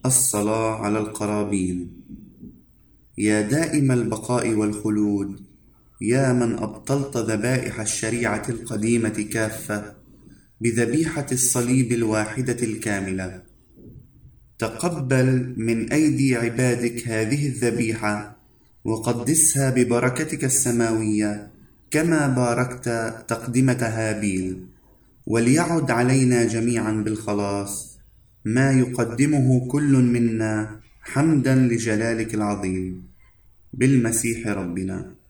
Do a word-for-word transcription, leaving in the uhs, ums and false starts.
الصلاة على القرابين. يا دائم البقاء والخلود، يا من أبطلت ذبائح الشريعة القديمة كافة بذبيحة الصليب الواحدة الكاملة، تقبل من أيدي عبادك هذه الذبيحة وقدسها ببركتك السماوية كما باركت تقدمة هابيل، وليعد علينا جميعا بالخلاص ما يقدمه كل منا حمدا لجلالك العظيم بالمسيح ربنا.